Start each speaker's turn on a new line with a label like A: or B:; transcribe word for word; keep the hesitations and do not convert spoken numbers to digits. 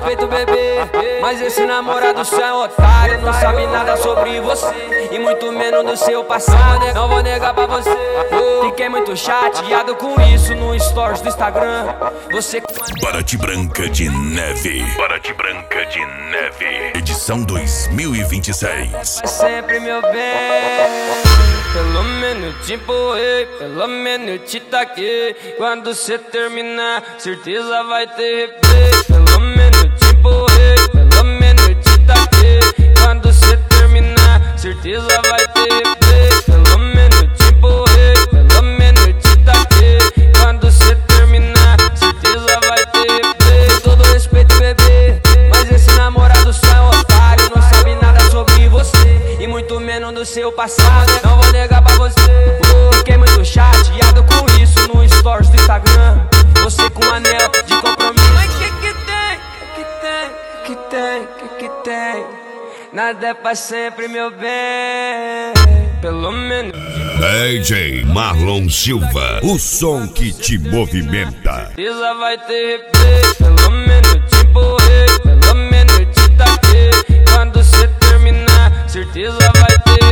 A: respeito, bebê, mas esse namorado seu é otário. Não sabe nada sobre você e muito menos do seu passado. Não vou negar pra você, fiquei muito chateado com isso no stories do Instagram. Você
B: Paraty Branca de Neve, Paraty Branca de Neve, edição dois mil e vinte e seis.
A: é sempre meu bem. Pelo menos te empurrei, pelo menos te taquei. Quando cê terminar, certeza vai ter replay. Pelo menos te empurrei, pelo menos te taquei. Quando cê terminar, certeza vai ter replay. Pelo menos te empurrei, pelo menos te taquei. Quando cê terminar, certeza vai ter replay. Com todo respeito, bebê, mas esse namorado só é otário. Não sabe nada sobre você e muito menos do seu passado. Não vou negar pra você, fiquei muito chateado com isso no stories do Instagram. Você com anel de compromisso. Mas que que tem, que que tem, que que tem, que que tem? Nada é pra sempre, meu bem. Pelo menos
B: D J Marlon Silva, o som que te movimenta.
A: certeza vai ter replay. Pelo menos te empurrei, pelo menos te taquei. Quando cê terminar, certeza vai ter